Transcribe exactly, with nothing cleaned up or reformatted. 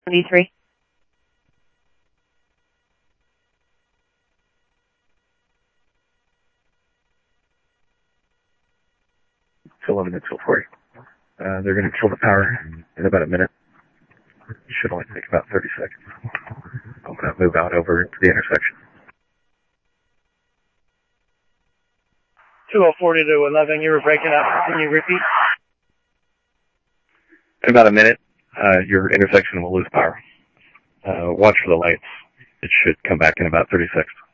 seventy-three. It's eleven to forty. Uh, they're going to kill the power in about a minute. It should only take about thirty seconds. I'm going to move out over to the intersection. two oh forty to eleven, you were breaking up. Can you repeat? In about a minute, uh, your intersection will lose power. Uh, watch for the lights. It should come back in about thirty seconds.